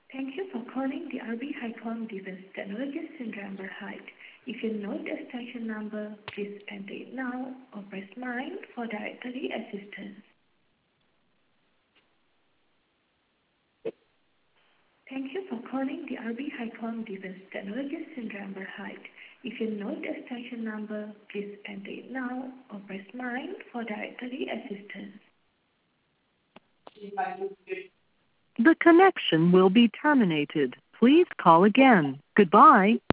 Thank you for calling the RB Hicom Defense Technologies Center Amberhide. If you know the extension number, please enter it now or press 9 for directory assistance. Thank you for calling the RB Hicom Defense Technologies Center Amberhide. If you know the extension number, please enter it now or press 9 for directory assistance. The connection will be terminated. Please call again. Goodbye.